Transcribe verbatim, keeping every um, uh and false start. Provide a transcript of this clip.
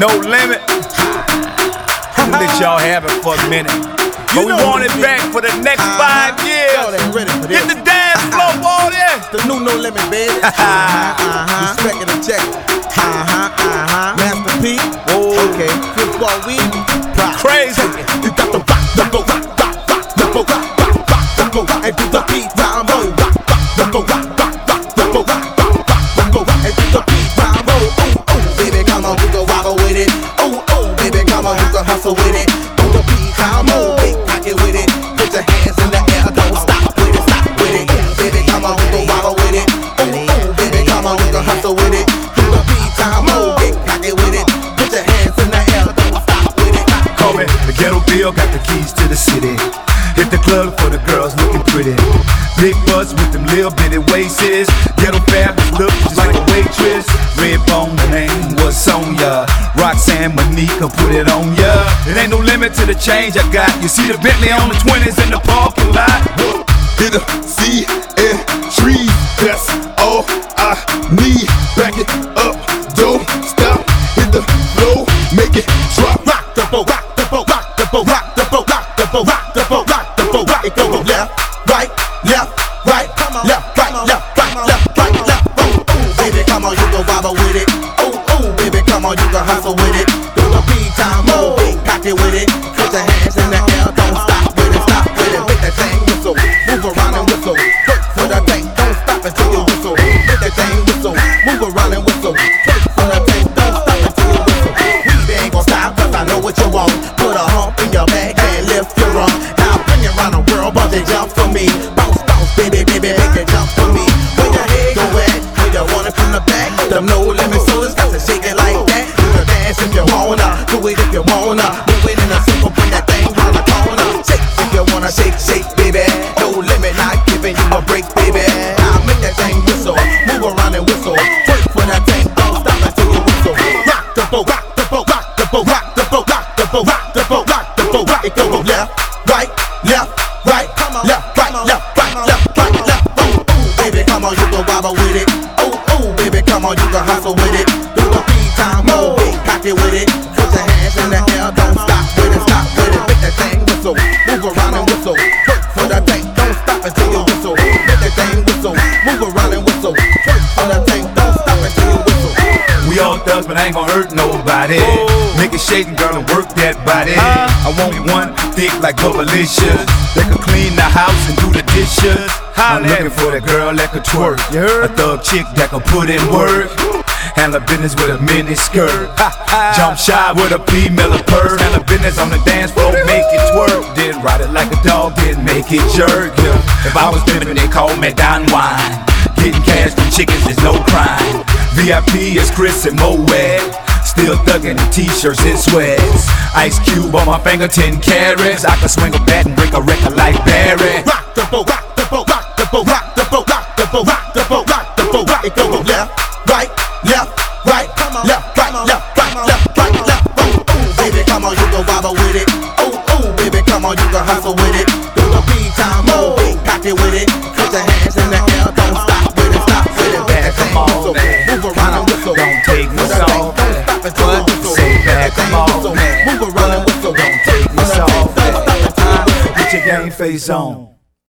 No Limit. We'll let y'all have it for a minute. But we want it back for the next five years. Get the dance floor, boy, there. The new No Limit, baby. uh-huh. Respect and check. Uh-huh, uh-huh. Master P. Oh, okay. Football weed. Crazy. You got the rock, the go rock, rock, rock, the go rock, rock, rock, the go rock, and do the beat time, oh, rock, rock, the go rock, rock, rock, the go rock, rock, rock, the go rock, and do the beat time, oh, oh, oh, baby, come on, you can wobble with it, oh, oh, baby, come on, you can hustle with it, do the beat time, oh, big pocket with it, put your hands in the air, don't stop with it, stop with it, yeah, baby, come on, you can wobble with it, oh, oh, baby, come on, you can hustle with it, do the beat time, oh, big pocket with it, put your hands in the air, don't stop with it. Call me the Ghetto Bill, got the keys to the city. Hit the club for the girls looking pretty. Big butts with them little bitty waists. Ghetto fabulous look just like a waitress. Redbone, the name was Sonya. Roxanne Monica put it on ya. It ain't no limit to the change I got. You see the Bentley on the twenties in the parking lot. Hit a C and trees, that's all I need. Back it up, don't stop. Hit the flow, make it drop. Rock the boat, rock the boat, rock the boat, rock the boat, rock the boat, rock the boat, rock the boat, rock it go left, right, left, right, left, right, left, right, left, right, left. Oh, oh, baby, come on, you can wobble with it. Oh, oh, baby, come on, you can hustle with it. Do the beat time, oh, big cocky with it. Put your hands in the air, don't stop with it, stop with it. Make that thing whistle, move around and whistle. Work for the thing, don't stop until you whistle. Make that thing whistle, move around and whistle. Work for the thing, don't stop until you whistle. We ain't gon' stop 'cause I know what you want. Put a hump in your back and lift your rump. Now bring it around the world, but they jump for me. Bounce, bounce, baby, baby, make it jump for me. Where your head go at? Where you want it from the back? Them No Limit soldiers got to shake it like that. Do the dance if you wanna, do it if you wanna. Move it in a circle, bring that thing round the corner. Shake if you wanna, shake, shake, baby. No limit, not giving you a break, baby. Now make that thing whistle, move around and whistle. Work for that thing, don't stop until you whistle. Rock the boat, rock the boat, rock the boat, rock the boat, rock the boat, rock the boat, rock the boat, rock it go left, right, left, right, left, right, left, right, left, right, left. Oh, oh, baby, come on, you can wobble with it. Oh, oh, baby, come on, you can hustle with it. Do the beat time, oh, big cocky with it. Put your hands in the air, don't stop with it, stop with it. Make that thing whistle, move around and whistle. Work for the thing, don't stop until you whistle. Make that thing whistle, move around and whistle. Work for the thing, don't stop until you whistle. We all thugs, but I ain't gon' hurt nobody. Make it shake, girl, and work that body. I want one thick like Bubblicious that can clean the house and do the dishes. I'm looking for that girl that could twerk, a thug chick that can put in work. Handle business with a mini skirt. Jump shy with a female purse. Handle business on the dance floor, make it twerk. Then ride it like a dog, then make it jerk. Yeah. If I was living, they call me Don Wine. Getting cash from chickens is no crime. V I P is Chris and Moet. Still thuggin' in t-shirts and sweats. Ice Cube on my finger, ten carats. I can swing a bat and break a record like Barry. Rock the boat, rock the boat, rock the boat, rock the boat, rock the boat, rock the boat, rock the boat, rock it go left, right, left, right, left, right, left, right, left, right, left. Oh, oh, baby, come on, you can wobble with it. Oh, oh, baby, come on, you can hustle with it. Do the beat time, oh, big cocky with it. Put your hands in the air, don't stop with it, stop with it. Back, come on, move around and whistle. Don't take me soft. What? Say back, come on, man. Move around and whistle. Don't take me soft. Get your game face on.